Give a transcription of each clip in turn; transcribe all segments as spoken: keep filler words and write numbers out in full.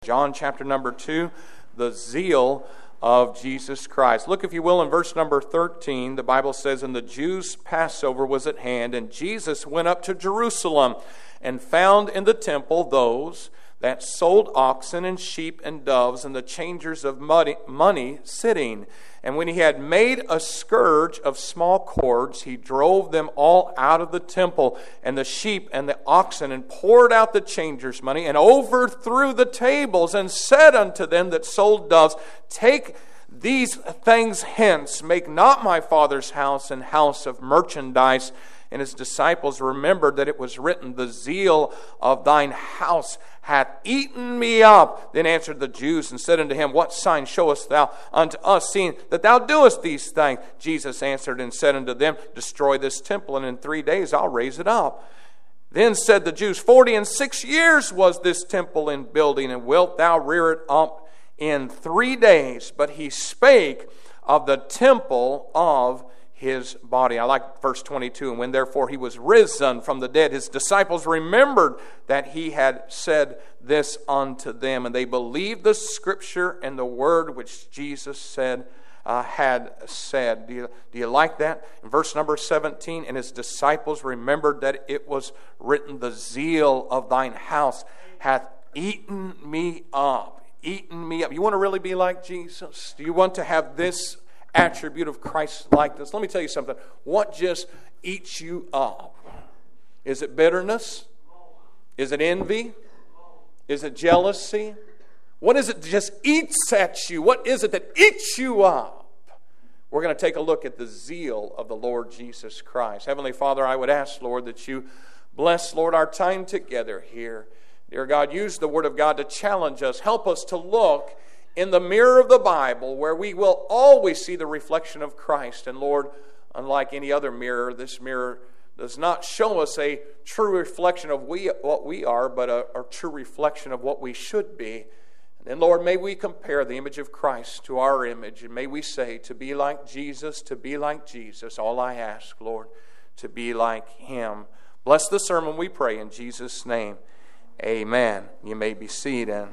John chapter number two, the zeal of Jesus Christ. Look, if you will, in verse number thirteen, the Bible says, "And the Jews' Passover was at hand, and Jesus went up to Jerusalem, and found in the temple those that sold oxen and sheep and doves, and the changers of money, money sitting. And when he had made a scourge of small cords, he drove them all out of the temple, and the sheep and the oxen, and poured out the changers' money, and overthrew the tables, and said unto them that sold doves, Take these things hence, make not my Father's house an house of merchandise. And his disciples remembered that it was written, The zeal of thine house hath eaten me up. Then answered the Jews and said unto him, What sign showest thou unto us, seeing that thou doest these things? Jesus answered and said unto them, Destroy this temple, and in three days I'll raise it up. Then said the Jews, Forty and six years was this temple in building, and wilt thou rear it up in three days? But he spake of the temple of his body. I like verse twenty-two. And when therefore he was risen from the dead, his disciples remembered that he had said this unto them, and they believed the scripture and the word which Jesus said uh, had said. Do you, do you like that? In verse number seventeen, and his disciples remembered that it was written, The zeal of thine house hath eaten me up. Eaten me up. You want to really be like Jesus? Do you want to have this attribute of Christ-likeness? Let me tell you something. What just eats you up? Is it bitterness? Is it envy? Is it jealousy? What is it that just eats at you? What is it that eats you up? We're going to take a look at the zeal of the Lord Jesus Christ. Heavenly Father, I would ask, Lord, that you bless, Lord, our time together here. Dear God, use the Word of God to challenge us. Help us to look in the mirror of the Bible, where we will always see the reflection of Christ. And Lord, unlike any other mirror, this mirror does not show us a true reflection of we, what we are, but a, a true reflection of what we should be. And then, Lord, may we compare the image of Christ to our image, and may we say, to be like Jesus, to be like Jesus. All I ask, Lord, to be like Him. Bless the sermon, we pray, in Jesus' name. Amen. You may be seated.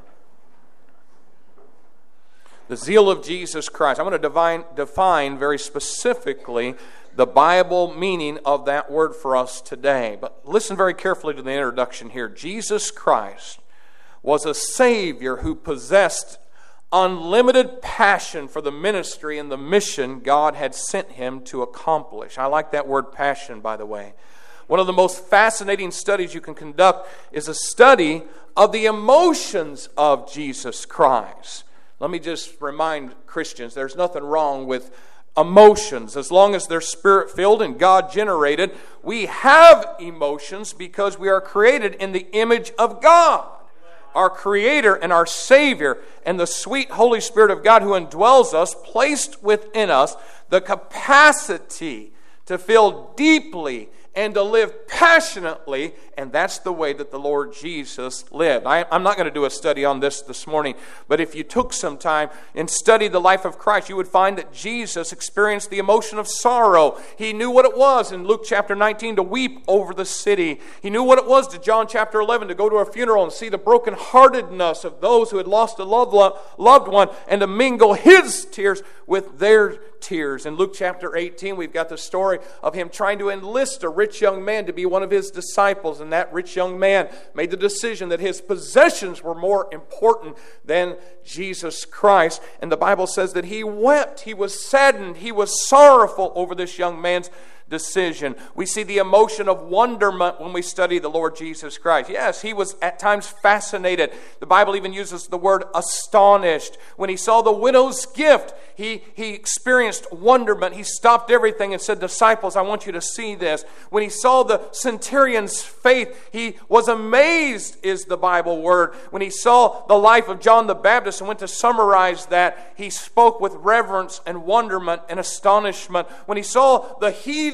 The zeal of Jesus Christ. I'm going to define, define very specifically the Bible meaning of that word for us today. But listen very carefully to the introduction here. Jesus Christ was a Savior who possessed unlimited passion for the ministry and the mission God had sent Him to accomplish. I like that word passion, by the way. One of the most fascinating studies you can conduct is a study of the emotions of Jesus Christ. Let me just remind Christians, there's nothing wrong with emotions. As long as they're Spirit-filled and God-generated, we have emotions because we are created in the image of God. Our Creator and our Savior and the sweet Holy Spirit of God who indwells us, placed within us the capacity to feel deeply and to live passionately, and that's the way that the Lord Jesus lived. I, I'm not going to do a study on this this morning, but if you took some time and studied the life of Christ, you would find that Jesus experienced the emotion of sorrow. He knew what it was in Luke chapter nineteen to weep over the city. He knew what it was to John chapter eleven to go to a funeral and see the brokenheartedness of those who had lost a loved loved one, and to mingle his tears with their tears. In Luke chapter eighteen, we've got the story of him trying to enlist a rich young man to be one of his disciples, and that rich young man made the decision that his possessions were more important than Jesus Christ. And the Bible says that he wept, he was saddened, he was sorrowful over this young man's decision. We see the emotion of wonderment when we study the Lord Jesus Christ. Yes, he was at times fascinated. The Bible even uses the word astonished. When he saw the widow's gift, he, he experienced wonderment. He stopped everything and said, Disciples, I want you to see this. When he saw the centurion's faith, he was amazed, is the Bible word. When he saw the life of John the Baptist and went to summarize that, he spoke with reverence and wonderment and astonishment. When he saw the heathen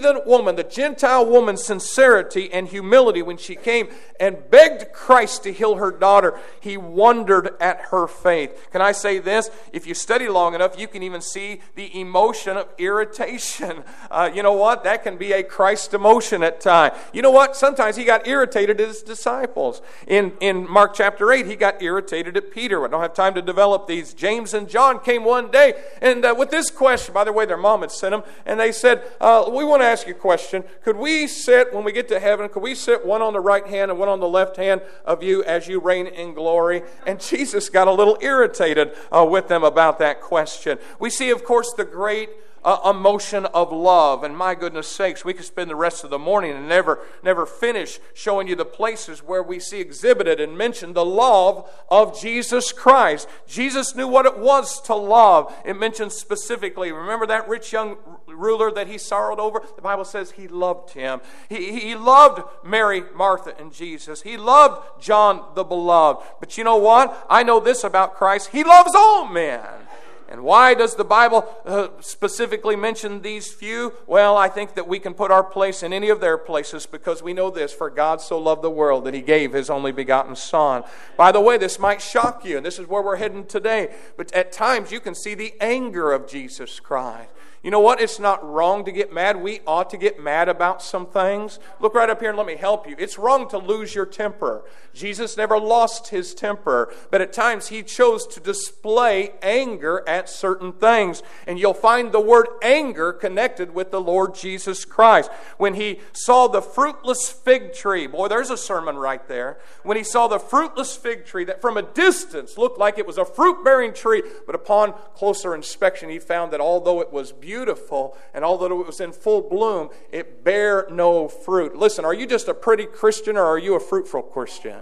heathen woman, the Gentile woman's sincerity and humility when she came and begged Christ to heal her daughter, he wondered at her faith. Can I say this? If you study long enough, you can even see the emotion of irritation. Uh, you know what? That can be a Christ emotion at times. You know what? Sometimes he got irritated at his disciples. In, in Mark chapter eight, he got irritated at Peter. I don't have time to develop these. James and John came one day, and uh, with this question, by the way, their mom had sent them, and they said, uh, we want to ask you a question. Could we sit, when we get to heaven, could we sit one on the right hand and one on the left hand of you as you reign in glory? And Jesus got a little irritated uh, with them about that question. We see, of course, the great Uh, emotion of love. And my goodness sakes, we could spend the rest of the morning and never never finish showing you the places where we see exhibited and mentioned the love of Jesus Christ. Jesus knew what it was to love. It mentions specifically, remember that rich young ruler that he sorrowed over? The Bible says he loved him. He, he loved Mary, Martha, and Jesus. He loved John the Beloved. But you know what? I know this about Christ. He loves all men. And why does the Bible uh, specifically mention these few? Well, I think that we can put our place in any of their places because we know this: for God so loved the world that he gave his only begotten Son. By the way, this might shock you, and this is where we're heading today, but at times you can see the anger of Jesus Christ. You know what? It's not wrong to get mad. We ought to get mad about some things. Look right up here and let me help you. It's wrong to lose your temper. Jesus never lost his temper, but at times he chose to display anger at certain things. And you'll find the word anger connected with the Lord Jesus Christ. When he saw the fruitless fig tree, boy, there's a sermon right there. When he saw the fruitless fig tree that from a distance looked like it was a fruit-bearing tree, but upon closer inspection he found that although it was beautiful, beautiful, and although it was in full bloom, it bare no fruit. Listen, are you just a pretty Christian, or are you a fruitful Christian?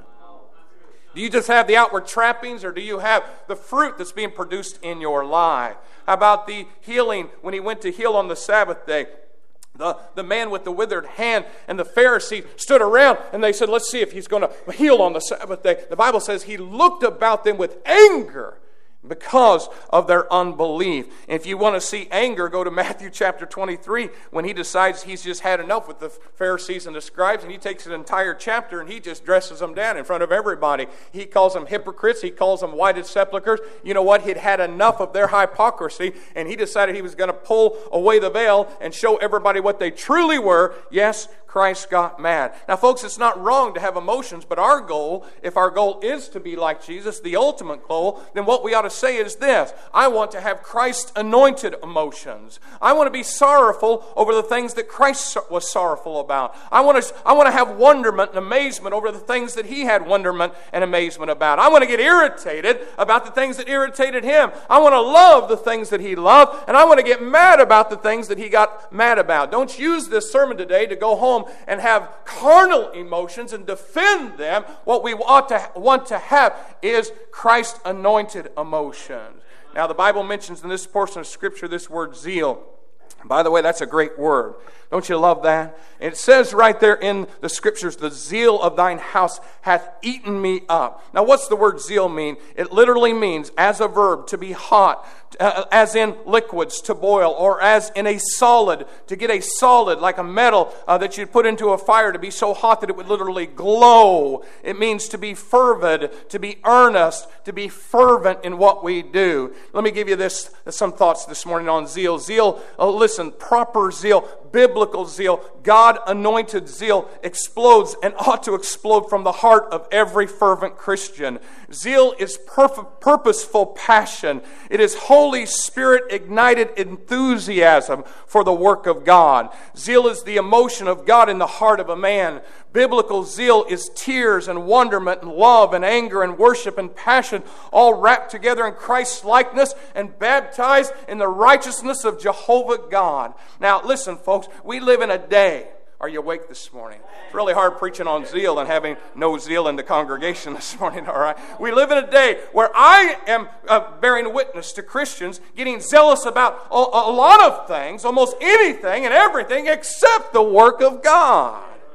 Do you just have the outward trappings, or do you have the fruit that's being produced in your life? How about the healing when he went to heal on the Sabbath day? The, the man with the withered hand and the Pharisee stood around and they said, let's see if he's going to heal on the Sabbath day. The Bible says he looked about them with anger because of their unbelief. And if you want to see anger, go to Matthew chapter twenty-three when he decides he's just had enough with the Pharisees and the scribes, and he takes an entire chapter and he just dresses them down in front of everybody. He calls them hypocrites. He calls them whited sepulchres. You know what? He'd had enough of their hypocrisy, and he decided he was going to pull away the veil and show everybody what they truly were. Yes, Christ got mad. Now, folks, it's not wrong to have emotions, but our goal, if our goal is to be like Jesus, the ultimate goal, then what we ought to say is this: I want to have Christ-anointed emotions. I want to be sorrowful over the things that Christ was sorrowful about. I want to, I want to have wonderment and amazement over the things that he had wonderment and amazement about. I want to get irritated about the things that irritated him. I want to love the things that he loved, and I want to get mad about the things that he got mad about. Don't use this sermon today to go home and have carnal emotions and defend them. What we ought to want to have is Christ-anointed emotions. Now, the Bible mentions in this portion of Scripture this word zeal. By the way, that's a great word. Don't you love that? It says right there in the Scriptures, the zeal of thine house hath eaten me up. Now, what's the word zeal mean? It literally means, as a verb, to be hot, uh, as in liquids, to boil, or as in a solid, to get a solid, like a metal uh, that you'd put into a fire to be so hot that it would literally glow. It means to be fervid, to be earnest, to be fervent in what we do. Let me give you this some thoughts this morning on zeal. Zeal, uh, listen, proper zeal, biblical zeal, God-anointed zeal explodes and ought to explode from the heart of every fervent Christian. Zeal is perf- purposeful passion. It is Holy Spirit-ignited enthusiasm for the work of God. Zeal is the emotion of God in the heart of a man. Biblical zeal is tears and wonderment and love and anger and worship and passion, all wrapped together in Christ's likeness and baptized in the righteousness of Jehovah God. Now, listen, folks, we live in a day. Are you awake this morning? It's really hard preaching on zeal and having no zeal in the congregation this morning, all right? We live in a day where I am uh, bearing witness to Christians getting zealous about a, a lot of things, almost anything and everything except the work of God.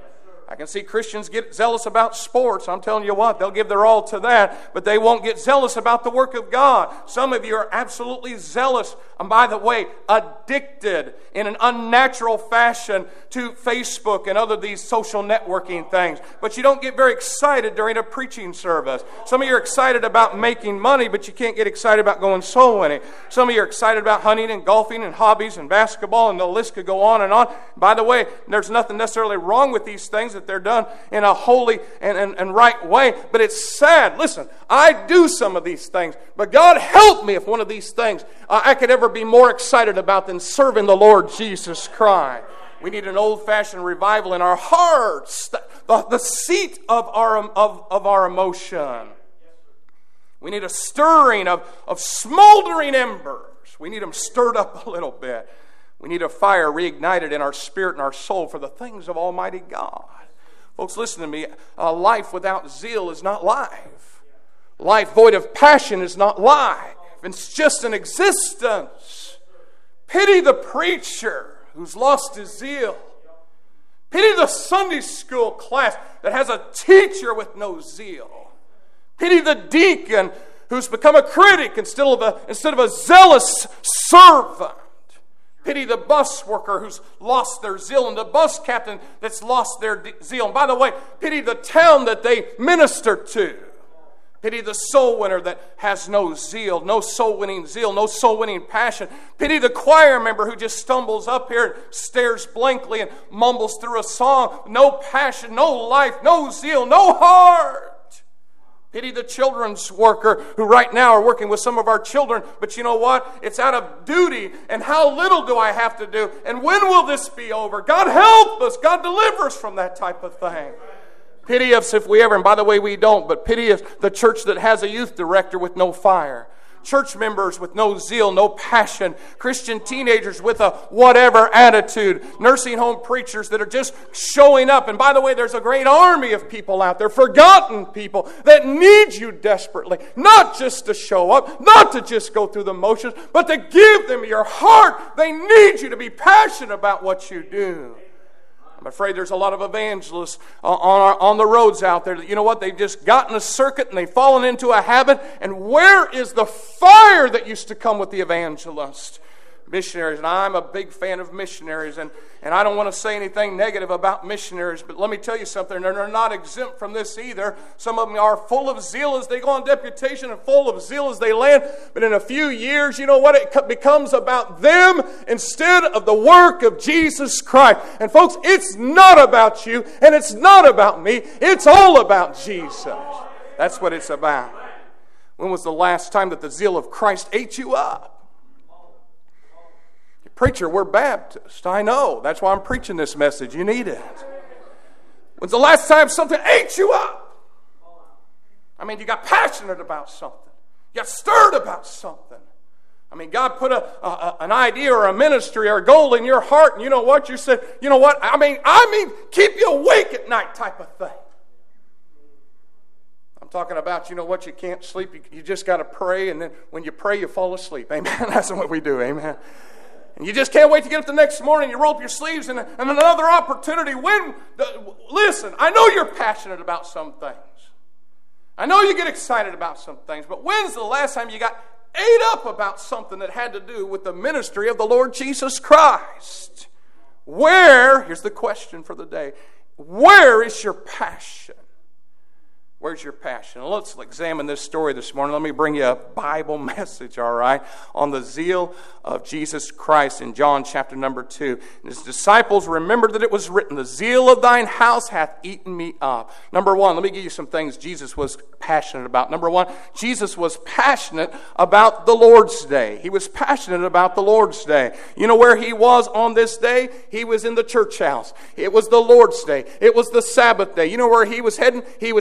I can see Christians get zealous about sports. I'm telling you what, they'll give their all to that, but they won't get zealous about the work of God. Some of you are absolutely zealous, and by the way, addicted in an unnatural fashion to Facebook and other these social networking things. But you don't get very excited during a preaching service. Some of you are excited about making money, but you can't get excited about going soul winning. Some of you are excited about hunting and golfing and hobbies and basketball, and the list could go on and on. By the way, there's nothing necessarily wrong with these things that they're done in a holy and, and, and right way, but it's sad. Listen, I do some of these things, but God help me if one of these things uh, I could ever be more excited about than serving the Lord Jesus Christ. We need an old-fashioned revival in our hearts, the, the, the seat of our, of, of our emotion. We need a stirring of, of smoldering embers. We need them stirred up a little bit. We need a fire reignited in our spirit and our soul for the things of Almighty God. Folks, listen to me. A life without zeal is not life. Life void of passion is not life. It's just an existence. Pity the preacher who's lost his zeal. Pity the Sunday school class that has a teacher with no zeal. Pity the deacon who's become a critic instead of a, instead of a zealous servant. Pity the bus worker who's lost their zeal, and the bus captain that's lost their zeal. And by the way, pity the town that they minister to. Pity the soul winner that has no zeal, no soul winning zeal, no soul winning passion. Pity the choir member who just stumbles up here and stares blankly and mumbles through a song. No passion, no life, no zeal, no heart. Pity the children's worker who right now are working with some of our children, but you know what? It's out of duty, and how little do I have to do? And when will this be over? God help us. God deliver us from that type of thing. Pity us if we ever, and by the way, we don't, but pity us the church that has a youth director with no fire. Church members with no zeal, no passion. Christian teenagers with a whatever attitude. Nursing home preachers that are just showing up. And by the way, there's a great army of people out there, forgotten people, that need you desperately. Not just to show up, not to just go through the motions, but to give them your heart. They need you to be passionate about what you do. I'm afraid there's a lot of evangelists on, our, on the roads out there that, you know what, they've just gotten a circuit and they've fallen into a habit. And where is the fire that used to come with the evangelist? Missionaries, and I'm a big fan of missionaries, and, and I don't want to say anything negative about missionaries, but let me tell you something, they're not exempt from this either. Some of them are full of zeal as they go on deputation and full of zeal as they land, but in a few years, you know what, it becomes about them instead of the work of Jesus Christ. And folks, it's not about you, and it's not about me, it's all about Jesus. That's what it's about. When was the last time that the zeal of Christ ate you up? Preacher, we're Baptist. I know. That's why I'm preaching this message. You need it. When's the last time something ate you up? I mean, you got passionate about something. You got stirred about something. I mean, God put a, a an idea or a ministry or a goal in your heart, and you know what? You said, you know what? I mean, I mean, keep you awake at night type of thing. I'm talking about, you know what? You can't sleep. You, you just got to pray, and then when you pray, you fall asleep. Amen. That's what we do. Amen. And you just can't wait to get up the next morning. You roll up your sleeves and, and another opportunity. When, the, listen, I know you're passionate about some things. I know you get excited about some things. But when's the last time you got ate up about something that had to do with the ministry of the Lord Jesus Christ? Where, here's the question for the day, where is your passion? Where's your passion? Well, let's examine this story this morning. Let me bring you a Bible message, all right, on the zeal of Jesus Christ in John chapter number two. And his disciples remembered that it was written, the zeal of thine house hath eaten me up. Number one, let me give you some things Jesus was passionate about. Number one, Jesus was passionate about the Lord's Day. He was passionate about the Lord's Day. You know where he was on this day? He was in the church house. It was the Lord's Day. It was the Sabbath day. You know where he was heading? He was heading to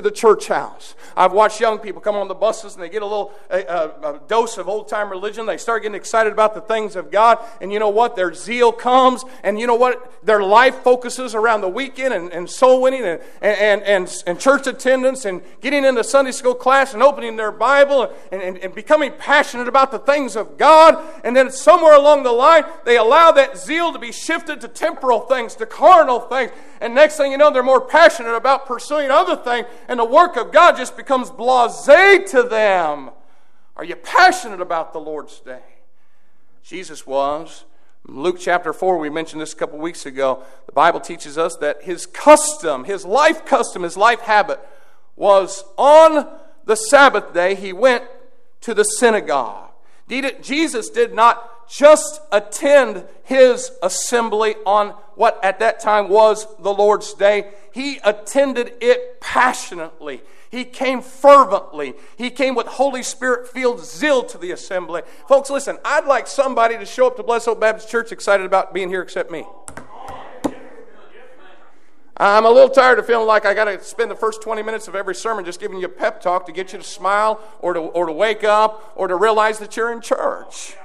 the church house. I've watched young people come on the buses and they get a little a, a, a dose of old-time religion. They start getting excited about the things of God. And you know what? Their zeal comes. And you know what? Their life focuses around the weekend and, and soul winning and, and, and, and church attendance and getting into Sunday school class and opening their Bible and, and, and becoming passionate about the things of God. And then somewhere along the line, they allow that zeal to be shifted to temporal things, to carnal things. And next thing you know, they're more passionate about pursuing other things, and the work of God just becomes blasé to them. Are you passionate about the Lord's day? Jesus was. In Luke chapter four, we mentioned this a couple weeks ago. The Bible teaches us that his custom, his life custom, his life habit was on the Sabbath day, he went to the synagogue. Jesus did not just attend his assembly on what at that time was the Lord's day. He attended it passionately. He came fervently. He came with Holy Spirit-filled zeal to the assembly. Folks, listen, I'd like somebody to show up to Blessed Hope Baptist Church excited about being here except me. I'm a little tired of feeling like I got to spend the first twenty minutes of every sermon just giving you a pep talk to get you to smile or to, or to wake up or to realize that you're in church.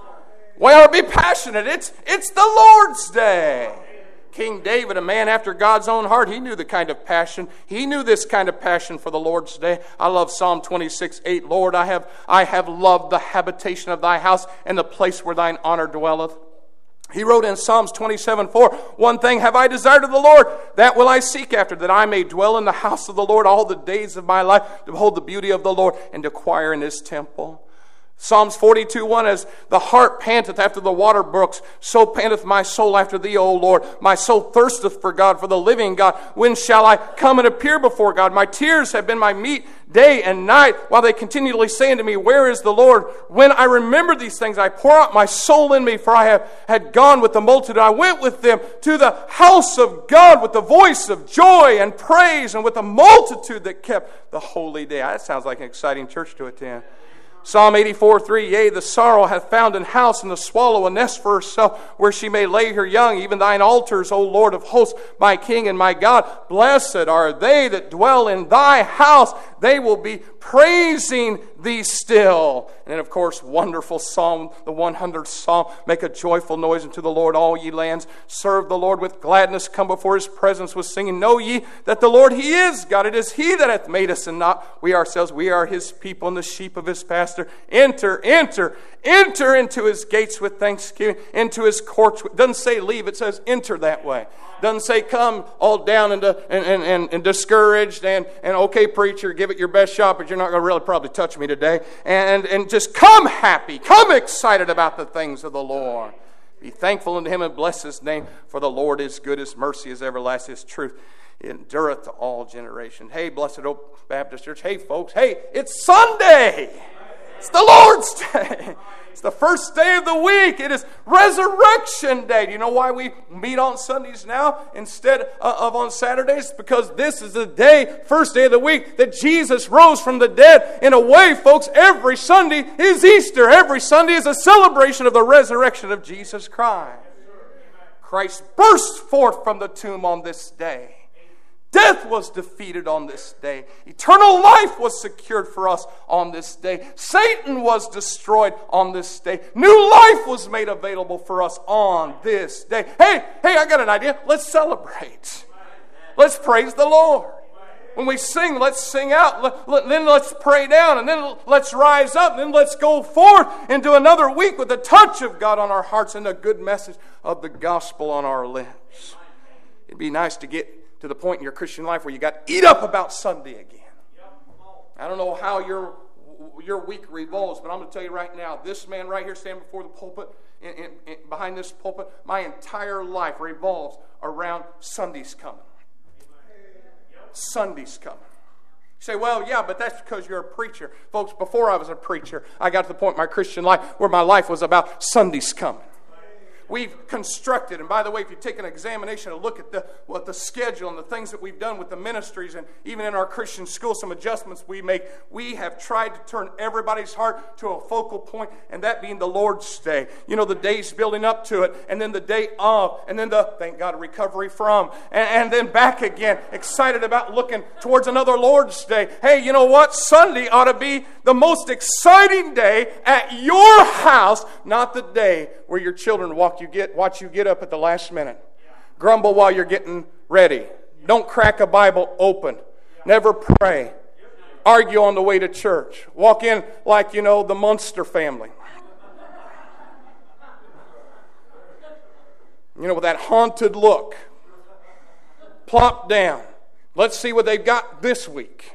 We ought to be passionate. It's, it's the Lord's day. King David, a man after God's own heart, he knew the kind of passion. He knew this kind of passion for the Lord's day. I love Psalm twenty-six eight. Lord, I have, I have loved the habitation of thy house and the place where thine honor dwelleth. He wrote in Psalms twenty-seven four, one thing have I desired of the Lord, that will I seek after, that I may dwell in the house of the Lord all the days of my life, to behold the beauty of the Lord and to inquire in his temple. Psalms forty-two one, as the hart panteth after the water brooks, so panteth my soul after thee, O Lord. My soul thirsteth for God, for the living God. When shall I come and appear before God? My tears have been my meat day and night, while they continually say unto me, where is the Lord? When I remember these things, I pour out my soul in me, for I have had gone with the multitude. I went with them to the house of God with the voice of joy and praise, and with a multitude that kept the holy day. That sounds like an exciting church to attend. Psalm eighty-four three, yea, the sorrow hath found an house, and the swallow a nest for herself, where she may lay her young, even thine altars, O Lord of hosts, my King and my God. Blessed are they that dwell in thy house. They will be praising thee still. And then, of course, wonderful Psalm, the one hundredth Psalm. Make a joyful noise unto the Lord, all ye lands. Serve the Lord with gladness. Come before his presence with singing. Know ye that the Lord, he is God. It is he that hath made us, and not we ourselves. We are his people and the sheep of his pasture. Enter, enter, enter into his gates with thanksgiving, into his courts. It doesn't say leave, it says enter that way. Doesn't say come all down and, and, and, and discouraged and, and okay, preacher, give it your best shot, but you're not going to really probably touch me today. And, and just come happy, come excited about the things of the Lord. Be thankful unto him and bless his name, for the Lord is good, his mercy is everlasting, his truth endureth to all generations. Hey, Blessed Hope Baptist Church. Hey, folks. Hey, it's Sunday. It's the Lord's day. It's the first day of the week. It is Resurrection Day. Do you know why we meet on Sundays now instead of on Saturdays? Because this is the day, first day of the week, that Jesus rose from the dead. In a way, folks, every Sunday is Easter. Every Sunday is a celebration of the resurrection of Jesus Christ. Christ burst forth from the tomb on this day. Death was defeated on this day. Eternal life was secured for us on this day. Satan was destroyed on this day. New life was made available for us on this day. Hey, hey, I got an idea. Let's celebrate. Let's praise the Lord. When we sing, let's sing out. Then let's pray down. And then let's rise up. And then let's go forth into another week with the touch of God on our hearts and a good message of the gospel on our lips. It'd be nice to get to the point in your Christian life where you got to eat up about Sunday again. I don't know how your your week revolves, but I'm going to tell you right now, this man right here standing before the pulpit, in, in, in, behind this pulpit, my entire life revolves around Sunday's coming. Sunday's coming. You say, well, yeah, but that's because you're a preacher. Folks, before I was a preacher, I got to the point in my Christian life where my life was about Sunday's coming. we've constructed. And by the way, if you take an examination and look at the what the schedule and the things that we've done with the ministries, and even in our Christian school, some adjustments we make, we have tried to turn everybody's heart to a focal point, and that being the Lord's Day. You know, the days building up to it, and then the day of, and then the, thank God, recovery from, and, and then back again, excited about looking towards another Lord's Day. Hey, you know what? Sunday ought to be the most exciting day at your house, not the day where your children walk you get watch you get up at the last minute. Grumble while you're getting ready. Don't crack a Bible open. Never pray. Argue on the way to church. Walk in like, you know, the Munster family. You know, with that haunted look. Plop down. Let's see what they've got this week.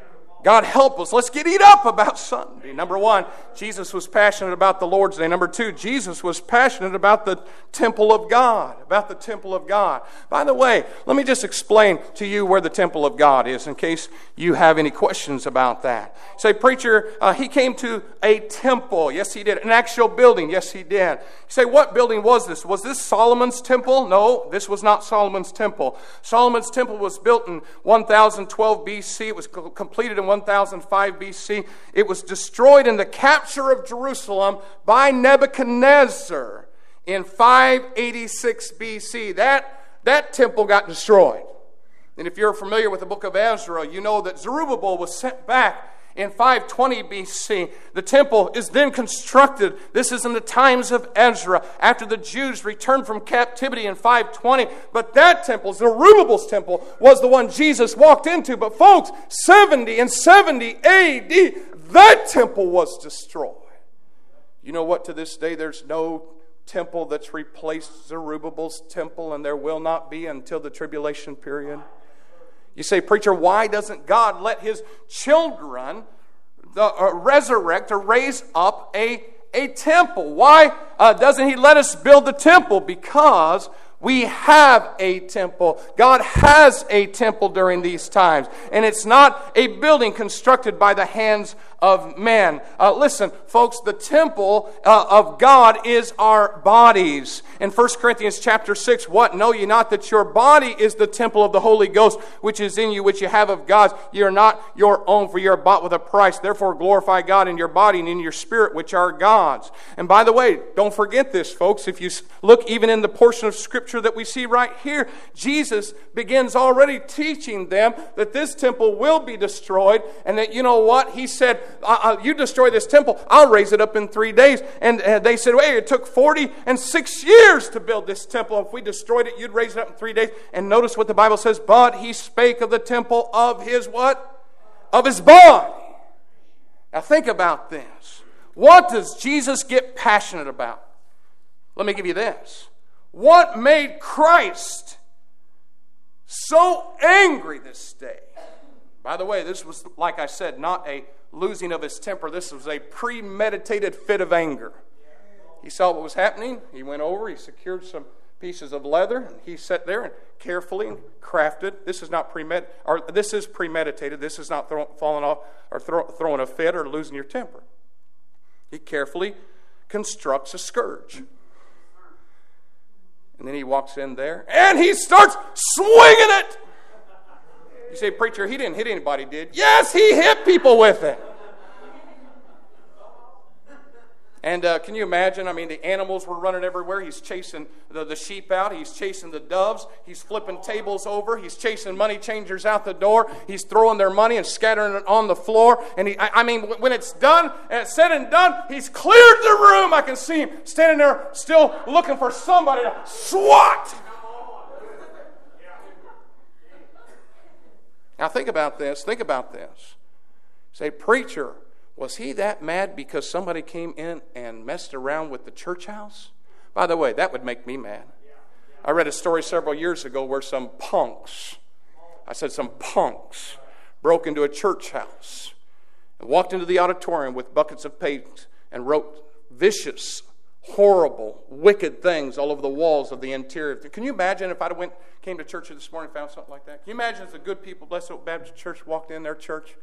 God help us. Let's get eat up about Sunday. Number one, Jesus was passionate about the Lord's Day. Number two, Jesus was passionate about the temple of God. About the temple of God. By the way, let me just explain to you where the temple of God is in case you have any questions about that. Say, preacher, uh, he came to a temple. Yes, he did. An actual building. Yes, he did. You say, what building was this? Was this Solomon's temple? No, this was not Solomon's temple. Solomon's temple was built in one thousand twelve B C. It was completed in one thousand five B C. It was destroyed in the capture of Jerusalem by Nebuchadnezzar in five eighty-six B C. That, that temple got destroyed. And if you're familiar with the book of Ezra, you know that Zerubbabel was sent back in five twenty B C. The temple is then constructed. This is in the times of Ezra, after the Jews returned from captivity in five twenty. But that temple, Zerubbabel's temple, was the one Jesus walked into. But folks, seventy and seventy A D, that temple was destroyed. You know what? To this day, there's no temple that's replaced Zerubbabel's temple, and there will not be until the tribulation period. You say, preacher, why doesn't God let His children the, uh, resurrect or raise up a, a temple? Why uh, doesn't He let us build the temple? Because we have a temple. God has a temple during these times. And it's not a building constructed by the hands of men. Uh, listen, folks, the temple uh, of God is our bodies. In First Corinthians chapter six, what? Know ye not that your body is the temple of the Holy Ghost, which is in you, which you have of God's? Ye are not your own, for ye are bought with a price. Therefore glorify God in your body and in your spirit, which are God's. And by the way, don't forget this, folks. If you look even in the portion of Scripture that we see right here, Jesus begins already teaching them that this temple will be destroyed, and that, you know what? He said, Uh, you destroy this temple, I'll raise it up in three days. And uh, they said, wait, it took forty and six years to build this temple. If we destroyed it, you'd raise it up in three days. And notice what the Bible says, but He spake of the temple of His what? Of His body. Now think about this. What does Jesus get passionate about? Let me give you this. What made Christ so angry this day? By the way, this was, like I said, not a losing of His temper. This was a premeditated fit of anger. He saw what was happening. He went over. He secured some pieces of leather. And he sat there and carefully crafted. This is not premed, or this is premeditated. This is not throw, falling off or throw, throwing a fit or losing your temper. He carefully constructs a scourge. And then he walks in there and he starts swinging it. You say, preacher, he didn't hit anybody, did? Yes, he hit people with it. And uh, can you imagine? I mean, the animals were running everywhere. He's chasing the, the sheep out. He's chasing the doves. He's flipping tables over. He's chasing money changers out the door. He's throwing their money and scattering it on the floor. And he, I, I mean, when it's done, and it's said and done, he's cleared the room. I can see him standing there still looking for somebody to swat. Now think about this. Think about this. Say, preacher, was he that mad because somebody came in and messed around with the church house? By the way, that would make me mad. I read a story several years ago where some punks, I said some punks, broke into a church house and walked into the auditorium with buckets of paint and wrote vicious, horrible, wicked things all over the walls of the interior. Can you imagine if I went, came to church this morning and found something like that? Can you imagine if the good people, Blessed Hope Baptist Church, walked in their church?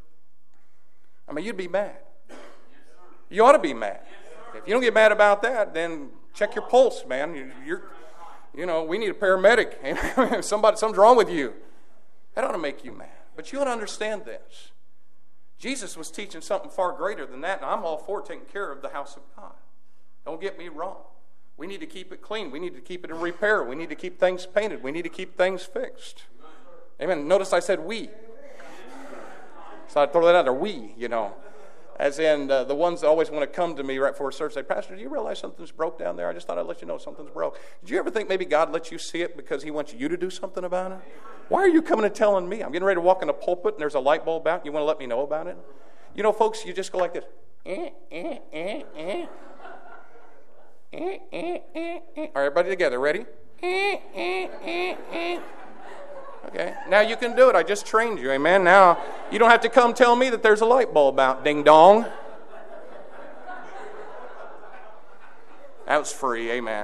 I mean, you'd be mad. You ought to be mad. If you don't get mad about that, then check your pulse, man. You, you're, you know, we need a paramedic. Somebody, something's wrong with you. That ought to make you mad. But you ought to understand this. Jesus was teaching something far greater than that, and I'm all for taking care of the house of God. Don't get me wrong. We need to keep it clean. We need to keep it in repair. We need to keep things painted. We need to keep things fixed. Amen. Notice I said we. So I throw that out there, we, you know. As in uh, the ones that always want to come to me right before service say, Pastor, do you realize something's broke down there? I just thought I'd let you know something's broke. Did you ever think maybe God lets you see it because he wants you to do something about it? Why are you coming and telling me? I'm getting ready to walk in the pulpit and there's a light bulb out. You want to let me know about it? You know, folks, you just go like this. Eh, eh, eh, eh. Eh, eh, eh, eh. All right, everybody together. Ready? Eh, eh, eh, eh. Okay, now you can do it. I just trained you, amen. Now, you don't have to come tell me that there's a light bulb out, ding dong. That was free, amen.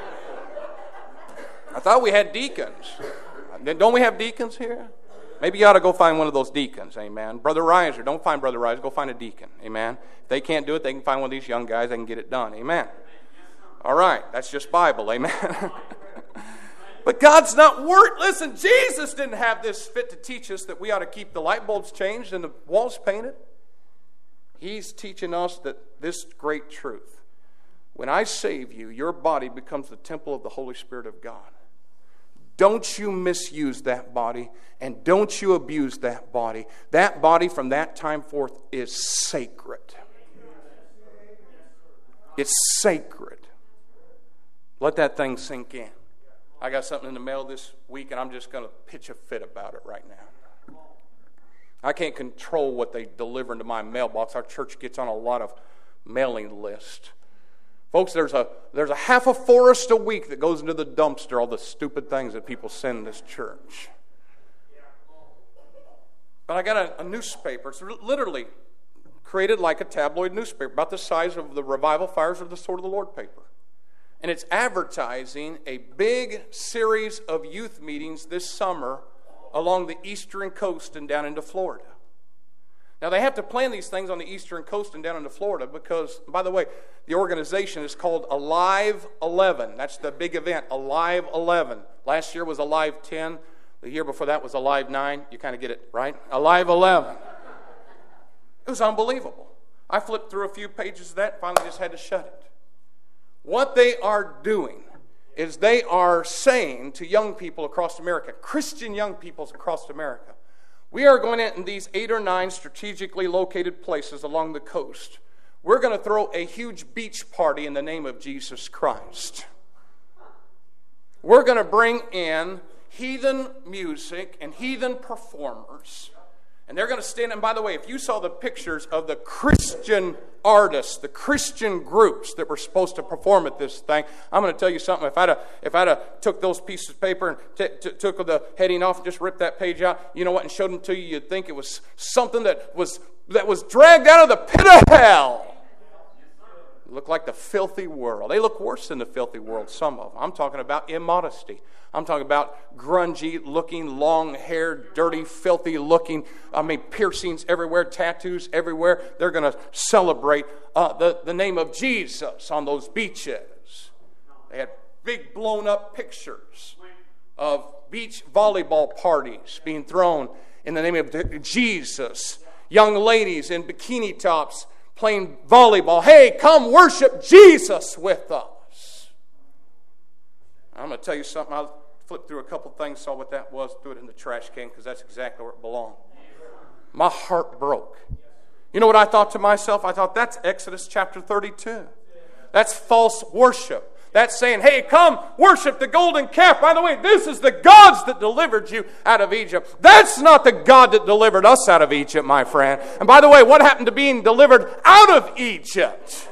I thought we had deacons. Don't we have deacons here? Maybe you ought to go find one of those deacons, amen. Brother Reiser, don't find Brother Reiser, go find a deacon, amen. If they can't do it, they can find one of these young guys, they can get it done, amen. All right, that's just Bible, amen. But God's not worried. Listen, Jesus didn't have this fit to teach us that we ought to keep the light bulbs changed and the walls painted. He's teaching us that this great truth. When I save you, your body becomes the temple of the Holy Spirit of God. Don't you misuse that body, and don't you abuse that body. That body from that time forth is sacred. It's sacred. Let that thing sink in. I got something in the mail this week, and I'm just going to pitch a fit about it right now. I can't control what they deliver into my mailbox. Our church gets on a lot of mailing lists. Folks, there's a there's a half a forest a week that goes into the dumpster, all the stupid things that people send in this church. But I got a, a newspaper. It's literally created like a tabloid newspaper, about the size of the Revival Fires of the Sword of the Lord paper. And it's advertising a big series of youth meetings this summer along the eastern coast and down into Florida. Now, they have to plan these things on the eastern coast and down into Florida because, by the way, the organization is called Alive eleven. That's the big event, Alive eleven. Last year was Alive ten. The year before that was Alive nine. You kind of get it, right? Alive eleven. It was unbelievable. I flipped through a few pages of that and finally just had to shut it. What they are doing is they are saying to young people across America, Christian young people across America, we are going in these eight or nine strategically located places along the coast. We're going to throw a huge beach party in the name of Jesus Christ. We're going to bring in heathen music and heathen performers. And they're going to stand, and by the way, if you saw the pictures of the Christian artists, the Christian groups that were supposed to perform at this thing, I'm going to tell you something. If I'd have, if I'd have took those pieces of paper and t- t- took the heading off and just ripped that page out, you know what, and showed them to you, you'd think it was something that was that was dragged out of the pit of hell. It looked like the filthy world. They look worse than the filthy world, some of them. I'm talking about immodesty. I'm talking about grungy-looking, long-haired, dirty, filthy-looking, I mean, piercings everywhere, tattoos everywhere. They're going to celebrate uh, the, the name of Jesus on those beaches. They had big blown-up pictures of beach volleyball parties being thrown in the name of Jesus. Young ladies in bikini tops playing volleyball. Hey, come worship Jesus with us. I'm going to tell you something. I flipped through a couple things, saw what that was, threw it in the trash can because that's exactly where it belonged. My heart broke. You know what I thought to myself? I thought, that's Exodus chapter thirty-two. That's false worship. That's saying, hey, come worship the golden calf. By the way, this is the gods that delivered you out of Egypt. That's not the God that delivered us out of Egypt, my friend. And by the way, what happened to being delivered out of Egypt?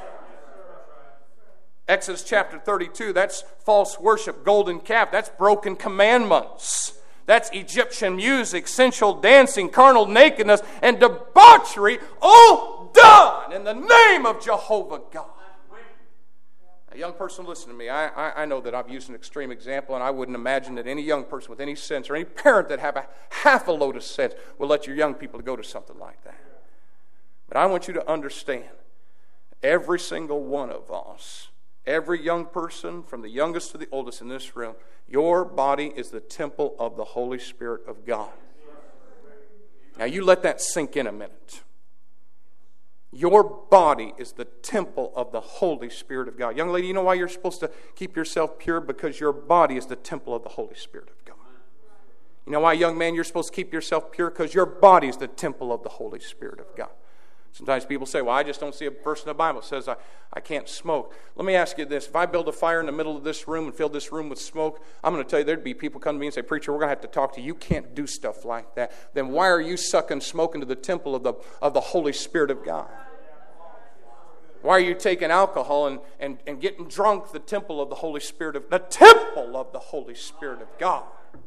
Exodus chapter thirty-two, that's false worship, golden calf. That's broken commandments. That's Egyptian music, sensual dancing, carnal nakedness, and debauchery, all done in the name of Jehovah God. A young person, listen to me. I, I, I know that I've used an extreme example, and I wouldn't imagine that any young person with any sense or any parent that have a half a load of sense will let your young people go to something like that. But I want you to understand, every single one of us, Every young person, from the youngest to the oldest in this room, your body is the temple of the Holy Spirit of God. Now you let that sink in a minute. Your body is the temple of the Holy Spirit of God. Young lady, you know why you're supposed to keep yourself pure? Because your body is the temple of the Holy Spirit of God. You know why, young man, you're supposed to keep yourself pure? Because your body is the temple of the Holy Spirit of God. Sometimes people say, well, I just don't see a verse in the Bible that says I, I can't smoke. Let me ask you this. If I build a fire in the middle of this room and fill this room with smoke, I'm going to tell you there'd be people come to me and say, preacher, we're going to have to talk to you. You can't do stuff like that. Then why are you sucking smoke into the temple of the, of the Holy Spirit of God? Why are you taking alcohol and, and, and getting drunk? The temple of the Holy Spirit of the temple of the Holy Spirit of God.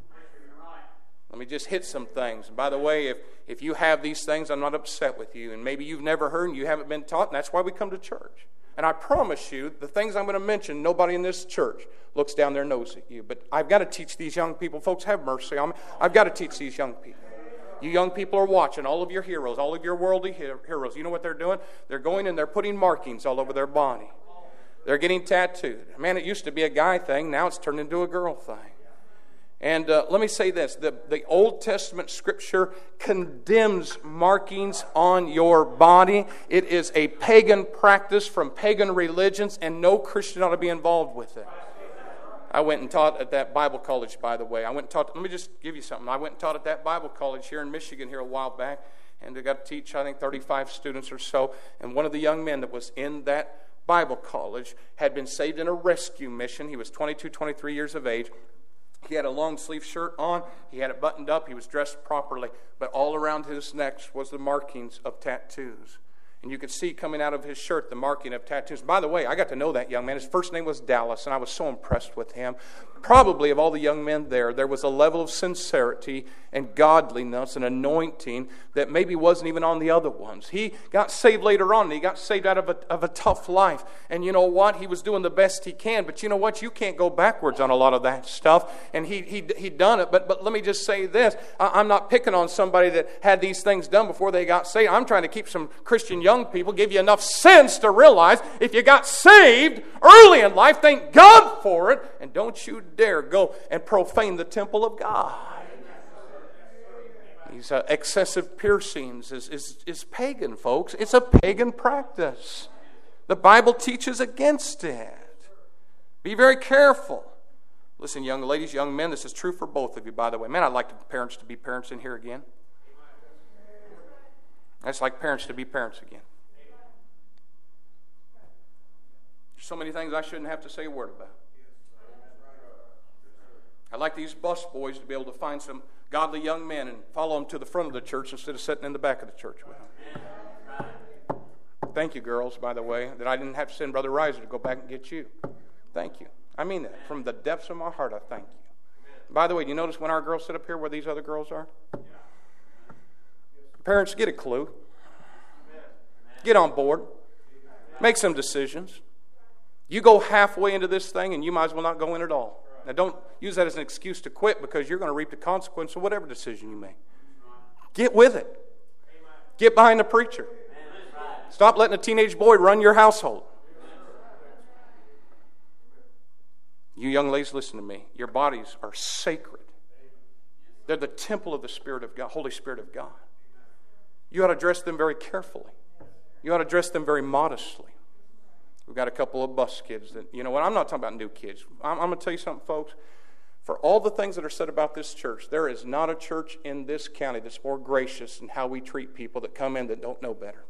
Let me just hit some things. And by the way, if, if you have these things, I'm not upset with you. And maybe you've never heard and you haven't been taught, and that's why we come to church. And I promise you, the things I'm going to mention, nobody in this church looks down their nose at you. But I've got to teach these young people. Folks, have mercy on me. I've got to teach these young people. You young people are watching, all of your heroes, all of your worldly heroes. You know what they're doing? They're going and they're putting markings all over their body. They're getting tattooed. Man, it used to be a guy thing. Now it's turned into a girl thing. And uh, let me say this. The, the Old Testament Scripture condemns markings on your body. It is a pagan practice from pagan religions, and no Christian ought to be involved with it. I went and taught at that Bible college, by the way. I went and taught, let me just give you something. I went and taught at that Bible college here in Michigan here a while back, and I got to teach, I think, thirty-five students or so. And one of the young men that was in that Bible college had been saved in a rescue mission. He was twenty-two, twenty-three years of age. He had a long sleeve shirt on. He had it buttoned up. He was dressed properly. But all around his neck was the markings of tattoos. And you could see coming out of his shirt the marking of tattoos. By the way, I got to know that young man. His first name was Dallas, and I was so impressed with him. Probably of all the young men there, there was a level of sincerity and godliness and anointing that maybe wasn't even on the other ones. He got saved later on, and he got saved out of a, of a tough life. And you know what? He was doing the best he can. But you know what? You can't go backwards on a lot of that stuff. And he he he done it. But but let me just say this. I, I'm not picking on somebody that had these things done before they got saved. I'm trying to keep some Christian young people, give you enough sense to realize if you got saved early in life, thank God for it. And don't you dare go and profane the temple of God. These uh, excessive piercings is, is, is pagan, folks. It's a pagan practice. The Bible teaches against it. Be very careful. Listen, young ladies, young men, this is true for both of you, by the way. Man, I'd like the parents to be parents in here again. I'd like parents to be parents again. There's so many things I shouldn't have to say a word about. I'd like these bus boys to be able to find some godly young men and follow them to the front of the church instead of sitting in the back of the church with them. Thank you, girls, by the way, that I didn't have to send Brother Reiser to go back and get you. Thank you. I mean that. From the depths of my heart, I thank you. By the way, do you notice when our girls sit up here where these other girls are? Parents, get a clue. Get on board. Make some decisions. You go halfway into this thing and you might as well not go in at all. Now, don't use that as an excuse to quit because you're going to reap the consequence of whatever decision you make. Get with it. Get behind the preacher. Stop letting a teenage boy run your household. You young ladies, listen to me. Your bodies are sacred. They're the temple of the Spirit of God, Holy Spirit of God. You ought to dress them very carefully. You ought to dress them very modestly. We've got a couple of bus kids that, you know what, I'm not talking about new kids. I'm, I'm going to tell you something, folks. For all the things that are said about this church, there is not a church in this county that's more gracious in how we treat people that come in that don't know better.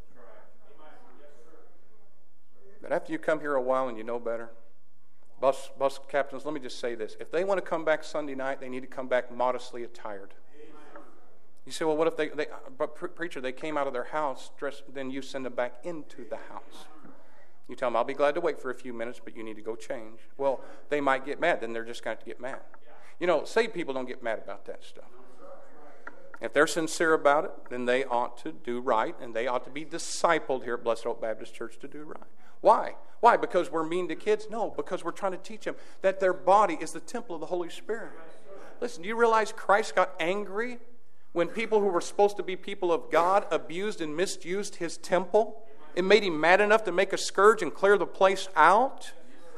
But after you come here a while and you know better, bus, bus captains, let me just say this. If they want to come back Sunday night, they need to come back modestly attired. You say, well, what if they, they but preacher, they came out of their house dressed, then you send them back into the house. You tell them, I'll be glad to wait for a few minutes, but you need to go change. Well, they might get mad. Then they're just going to get mad. You know, saved people don't get mad about that stuff. If they're sincere about it, then they ought to do right, and they ought to be discipled here at Blessed Hope Baptist Church to do right. Why? Why? Because we're mean to kids? No, because we're trying to teach them that their body is the temple of the Holy Spirit. Listen, do you realize Christ got angry when people who were supposed to be people of God abused and misused His temple? It made Him mad enough to make a scourge and clear the place out.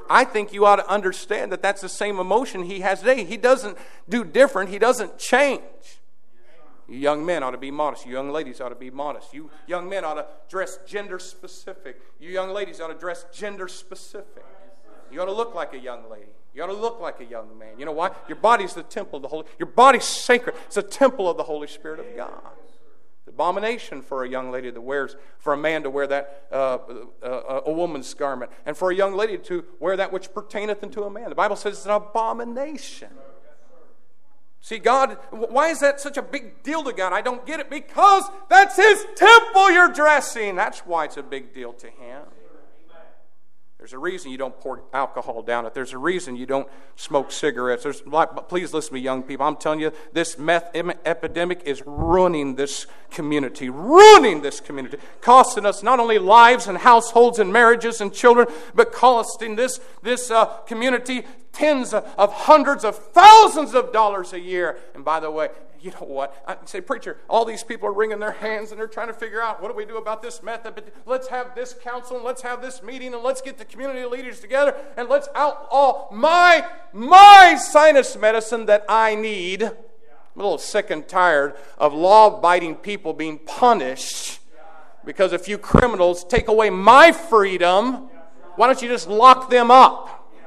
I think you ought to understand that that's the same emotion he has today. He doesn't do different. He doesn't change. You young men ought to be modest. You young ladies ought to be modest. You young men ought to dress gender specific. You young ladies ought to dress gender specific. You ought to look like a young lady. You ought to look like a young man. You know why? Your body's the temple of the Holy. Your body's sacred. It's a temple of the Holy Spirit of God. It's an abomination for a young lady that wears, for a man to wear that uh, uh, a woman's garment, and for a young lady to wear that which pertaineth unto a man. The Bible says it's an abomination. See, God, why is that such a big deal to God? I don't get it. Because that's His temple you're dressing. That's why it's a big deal to Him. There's a reason you don't pour alcohol down it. There's a reason you don't smoke cigarettes. There's, please listen to me, young people. I'm telling you, this meth epidemic is ruining this community. Ruining this community. Costing us not only lives and households and marriages and children, but costing this, this uh, community tens of, of hundreds of thousands of dollars a year. And by the way, you know what? I say, preacher, all these people are wringing their hands and they're trying to figure out, what do we do about this method? Let's have this council and let's have this meeting and let's get the community leaders together and let's outlaw my, my sinus medicine that I need. I'm a little sick and tired of law-abiding people being punished because a few criminals take away my freedom. Why don't you just lock them up?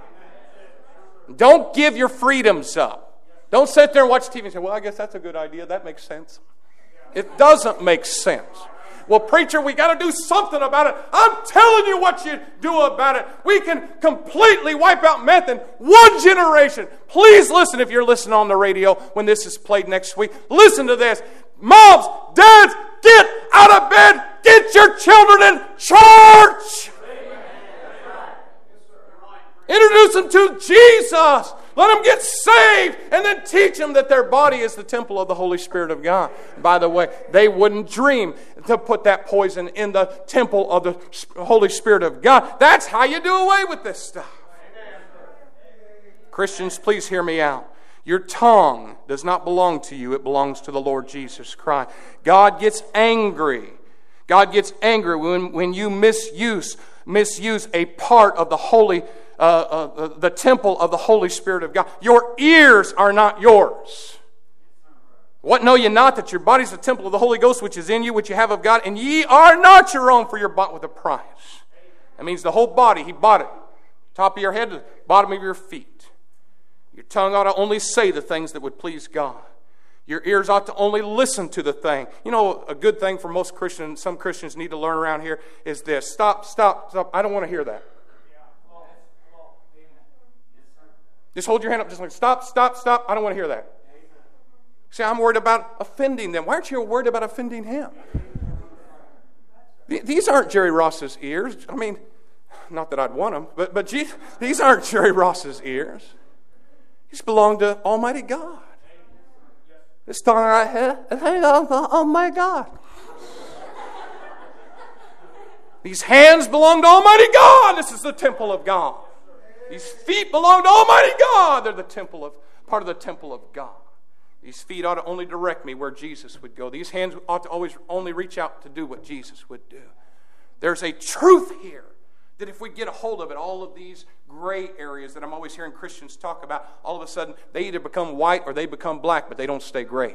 Don't give your freedoms up. Don't sit there and watch T V and say, well, I guess that's a good idea. That makes sense. It doesn't make sense. Well, preacher, we got to do something about it. I'm telling you what you do about it. We can completely wipe out meth in one generation. Please listen if you're listening on the radio when this is played next week. Listen to this. Moms, dads, get out of bed. Get your children in church. Introduce them to Jesus. Let them get saved and then teach them that their body is the temple of the Holy Spirit of God. By the way, they wouldn't dream to put that poison in the temple of the Holy Spirit of God. That's how you do away with this stuff. Christians, please hear me out. Your tongue does not belong to you. It belongs to the Lord Jesus Christ. God gets angry. God gets angry when, when you misuse, misuse a part of the Holy Uh, uh, the temple of the Holy Spirit of God. Your ears are not yours. What know ye not, that your body is the temple of the Holy Ghost, which is in you, which you have of God, and ye are not your own, for you're bought with a price. That means the whole body. He bought it. Top of your head to the bottom of your feet. Your tongue ought to only say the things that would please God. Your ears ought to only listen to the thing. You know, a good thing for most Christians, some Christians need to learn around here is this. Stop, stop, stop. I don't want to hear that. Just hold your hand up, just like, stop, stop, stop. I don't want to hear that. See, I'm worried about offending them. Why aren't you worried about offending him? These aren't Jerry Ross's ears. I mean, not that I'd want them, but, but geez, these aren't Jerry Ross's ears. These belong to Almighty God. This tongue right here, oh my God. These hands belong to Almighty God. This is the temple of God. These feet belong to Almighty God. They're the temple of, part of the temple of God. These feet ought to only direct me where Jesus would go. These hands ought to always only reach out to do what Jesus would do. There's a truth here that if we get a hold of it, all of these gray areas that I'm always hearing Christians talk about, all of a sudden they either become white or they become black, but they don't stay gray.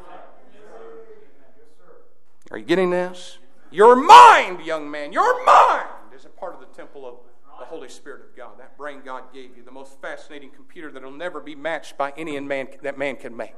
Are you getting this? Your mind, young man, your mind is a part of the temple of the Holy Spirit of God. That brain God gave you, the most fascinating computer that will never be matched by any man that man can make.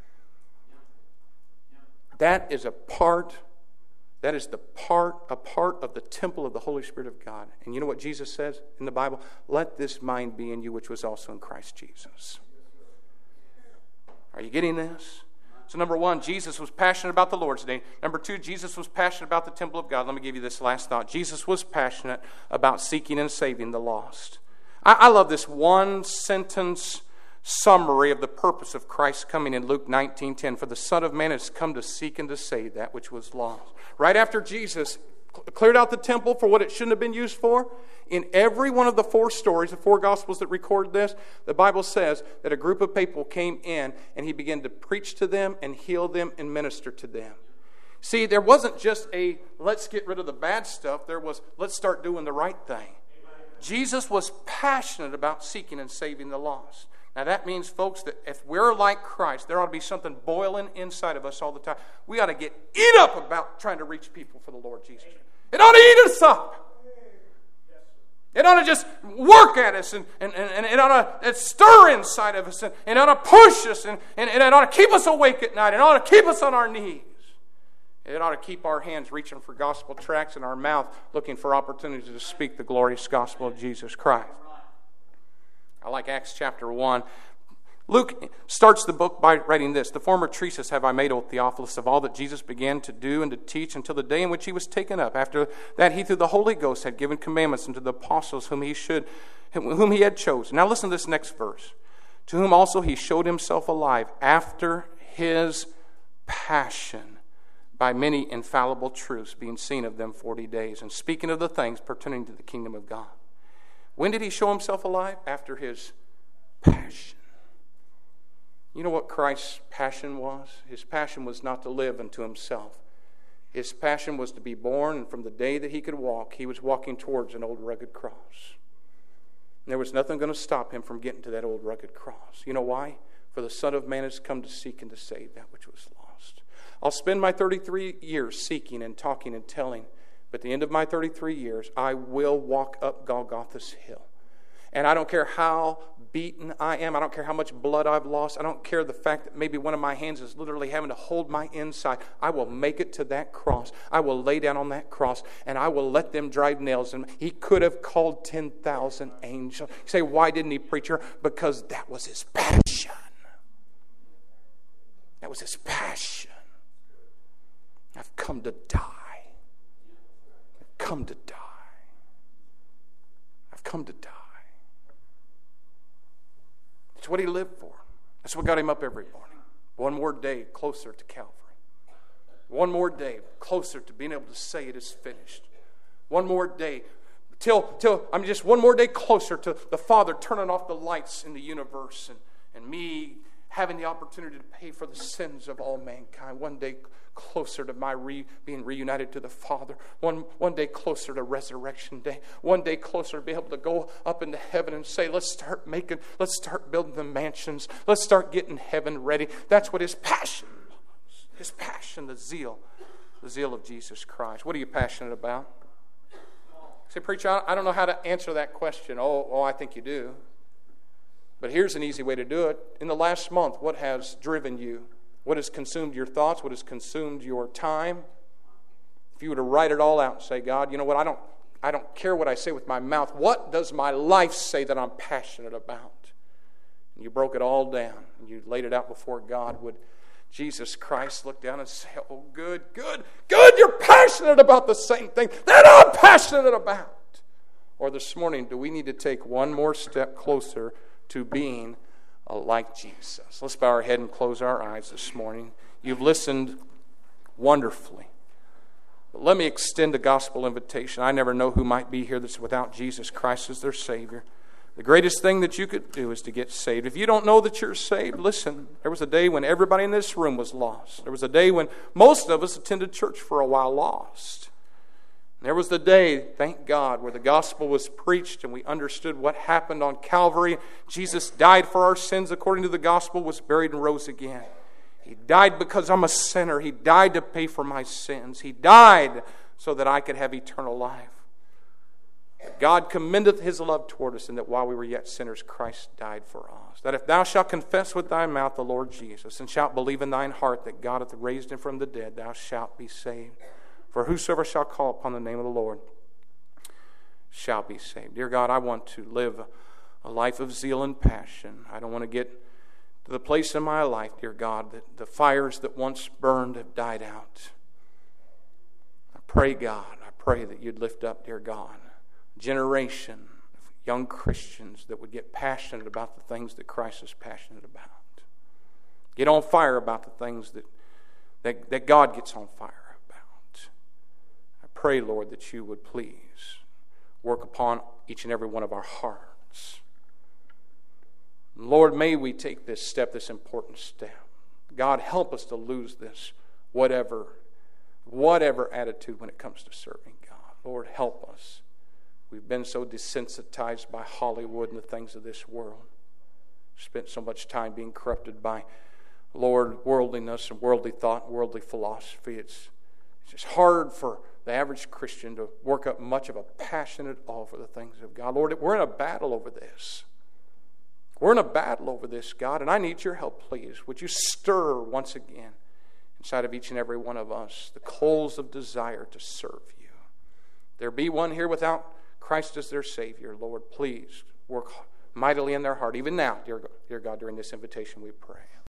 That is a part, that is the part, a part of the temple of the Holy Spirit of God. And you know what Jesus says in the Bible? Let this mind be in you, which was also in Christ Jesus. Are you getting this? So number one, Jesus was passionate about the Lord's Day. Number two, Jesus was passionate about the temple of God. Let me give you this last thought. Jesus was passionate about seeking and saving the lost. I, I love this one sentence summary of the purpose of Christ's coming in Luke nineteen ten. For the Son of Man has come to seek and to save that which was lost. Right after Jesus cleared out the temple for what it shouldn't have been used for, in every one of the four stories, the four Gospels that record this, the Bible says that a group of people came in and he began to preach to them and heal them and minister to them. See, there wasn't just a let's get rid of the bad stuff. There was let's start doing the right thing. Jesus was passionate about seeking and saving the lost. Now that means, folks, that if we're like Christ, there ought to be something boiling inside of us all the time. We ought to get eat up about trying to reach people for the Lord Jesus. It ought to eat us up. It ought to just work at us, and, and, and it ought to stir inside of us, and, and it ought to push us, and, and, and it ought to keep us awake at night, and it ought to keep us on our knees. It ought to keep our hands reaching for gospel tracts and our mouth looking for opportunities to speak the glorious gospel of Jesus Christ. I like Acts chapter one. Luke starts the book by writing this: "The former treatise have I made, O Theophilus, of all that Jesus began to do and to teach until the day in which he was taken up. After that he through the Holy Ghost had given commandments unto the apostles whom he should, whom he had chosen." Now listen to this next verse. "To whom also he showed himself alive after his passion, by many infallible truths, being seen of them forty days, and speaking of the things pertaining to the kingdom of God." When did he show himself alive? After his passion. You know what Christ's passion was? His passion was not to live unto himself. His passion was to be born, and from the day that he could walk, he was walking towards an old rugged cross. And there was nothing going to stop him from getting to that old rugged cross. You know why? For the Son of Man has come to seek and to save that which was lost. I'll spend my thirty-three years seeking and talking and telling, but at the end of my thirty-three years, I will walk up Golgotha's hill. And I don't care how beaten I am. I don't care how much blood I've lost. I don't care the fact that maybe one of my hands is literally having to hold my inside. I will make it to that cross. I will lay down on that cross, and I will let them drive nails in. He could have called ten thousand angels. You say, why didn't he, preacher? Because that was his passion. That was his passion. I've come to die. I've come to die. I've come to die. That's what he lived for. That's what got him up every morning. One more day closer to Calvary. One more day closer to being able to say it is finished. One more day till till I'm just one more day closer to the Father turning off the lights in the universe, and, and me having the opportunity to pay for the sins of all mankind. One day closer to my re, being reunited to the Father. One, one day closer to resurrection day. One day closer to be able to go up into heaven and say, let's start making, let's start building the mansions. Let's start getting heaven ready. That's what his passion was. His passion, the zeal. The zeal of Jesus Christ. What are you passionate about? Say, preacher, I don't know how to answer that question. Oh, oh, I think you do. But here's an easy way to do it. In the last month, what has driven you? What has consumed your thoughts? What has consumed your time? If you were to write it all out and say, God, you know what, I don't, I don't care what I say with my mouth. What does my life say that I'm passionate about? And you broke it all down, and you laid it out before God. Would Jesus Christ look down and say, oh, good, good, good, you're passionate about the same thing that I'm passionate about? Or this morning, do we need to take one more step closer to being like Jesus? Let's bow our head and close our eyes this morning. You've listened wonderfully. But let me extend a gospel invitation. I never know who might be here that's without Jesus Christ as their Savior. The greatest thing that you could do is to get saved. If you don't know that you're saved, listen, there was a day when everybody in this room was lost. There was a day when most of us attended church for a while lost. There was the day, thank God, where the gospel was preached and we understood what happened on Calvary. Jesus died for our sins according to the gospel, was buried and rose again. He died because I'm a sinner. He died to pay for my sins. He died so that I could have eternal life. God commendeth his love toward us, in that while we were yet sinners, Christ died for us. That if thou shalt confess with thy mouth the Lord Jesus, and shalt believe in thine heart that God hath raised him from the dead, thou shalt be saved. For whosoever shall call upon the name of the Lord shall be saved. Dear God, I want to live a life of zeal and passion. I don't want to get to the place in my life, dear God, that the fires that once burned have died out. I pray, God, I pray that you'd lift up, dear God, a generation of young Christians that would get passionate about the things that Christ is passionate about. Get on fire about the things that, that, that God gets on fire. Pray, Lord, that you would please work upon each and every one of our hearts. Lord, may we take this step, this important step. God, help us to lose this whatever, whatever attitude when it comes to serving God. Lord, help us. We've been so desensitized by Hollywood and the things of this world. Spent so much time being corrupted by, Lord, worldliness and worldly thought and worldly philosophy. It's, it's just hard for the average Christian to work up much of a passion at all for the things of God. Lord, we're in a battle over this. We're in a battle over this, God, and I need your help, please. Would you stir once again inside of each and every one of us the coals of desire to serve you? There be one here without Christ as their Savior. Lord, please work mightily in their heart, even now, dear, dear God, during this invitation we pray.